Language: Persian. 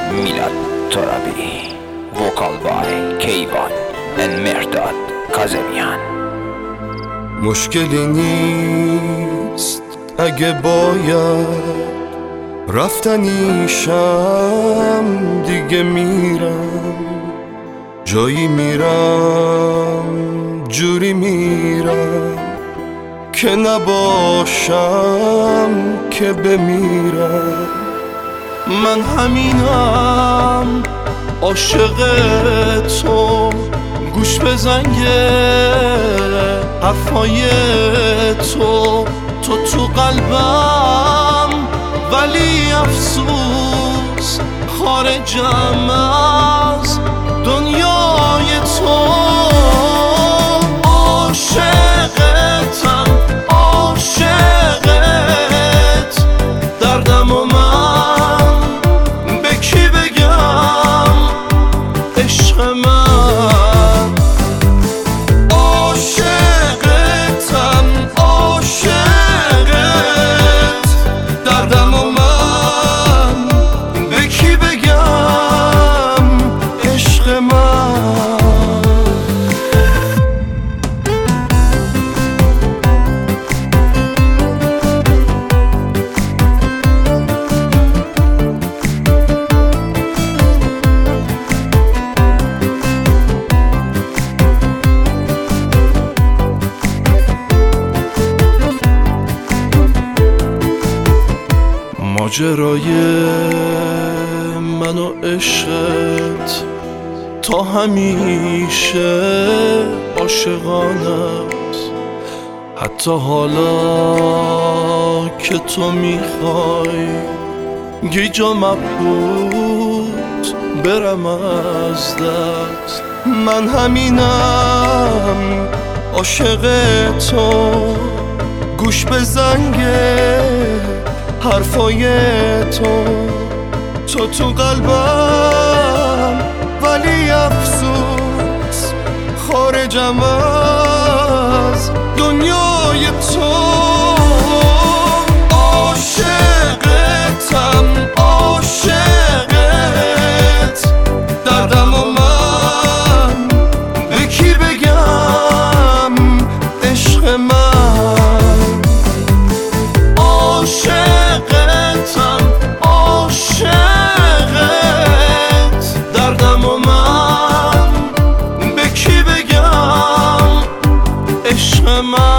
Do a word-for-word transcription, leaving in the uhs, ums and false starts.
Milad Torabi, vocal by Keyvan and Mehrdad Kazemian. مشکلی نیست اگه باید رفتنیشم، دیگه میرم جایی میرم جوری میرم که نباشم که بمیرم. من همینم عاشق تو، گوش به زنگ حرفای تو، تو تو قلبم ولی افسوس خارجم از دنیای تو. عاشقتم عاشقت، دردم و من به کی بگم عشق من. عاشقتم عاشقت، دردم و من به کی بگم عشق من. ماجرای من و عشقت تا همیشه عاشقانه است. حتی حالا که تو میخوای گیجا مبهوت برم از دست. من همینم عاشق تو، گوش به زنگ حرفای تو، تو تو قلبم ولی افسوس خارجم از دنیای تو. عاشقتم عاشقت، دردم و من به کی بگم عشق من. عاشقتم عاشقت، دردم و من به کی بگم عشق من.